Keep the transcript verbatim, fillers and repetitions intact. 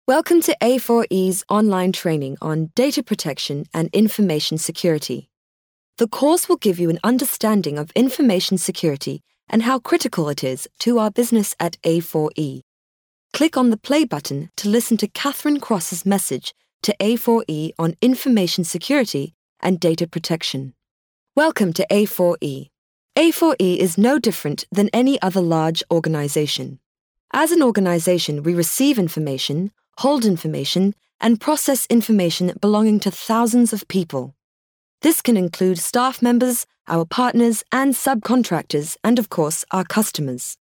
Welcome to A four E's online training on data protection and information security. The course will give you an understanding of information security and how critical it is to our business at A four E. Click on the play button to listen to Catherine Cross's message to A four E on information security and data protection. Welcome to A four E. A four E is no different than any other large organization. As an organization, we receive information, hold information, and process information belonging to thousands of people. This can include staff members, our partners and subcontractors, and of course, our customers.